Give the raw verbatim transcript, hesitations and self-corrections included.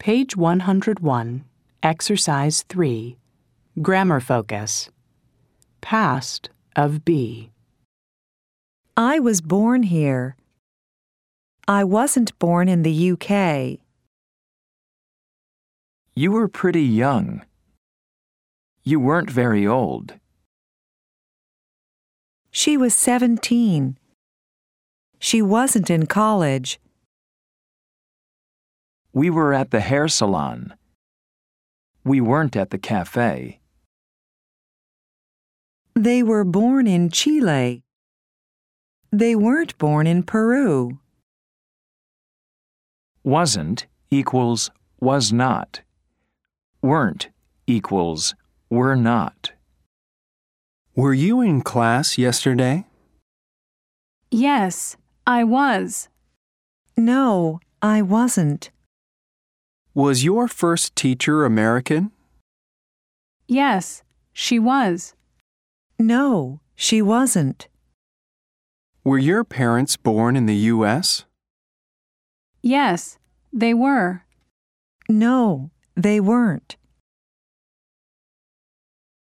Page one hundred one, Exercise three, Grammar Focus. Past of be. I was born here. I wasn't born in the U K. You were pretty young. You weren't very old. She was seventeen. She wasn't in college. We were at the hair salon. We weren't at the cafe. They were born in Chile. They weren't born in Peru. Wasn't equals was not. Weren't equals were not. Were you in class yesterday? Yes, I was. No, I wasn't. Was your first teacher American? Yes, she was. No, she wasn't. Were your parents born in the U S? Yes, they were. No, they weren't.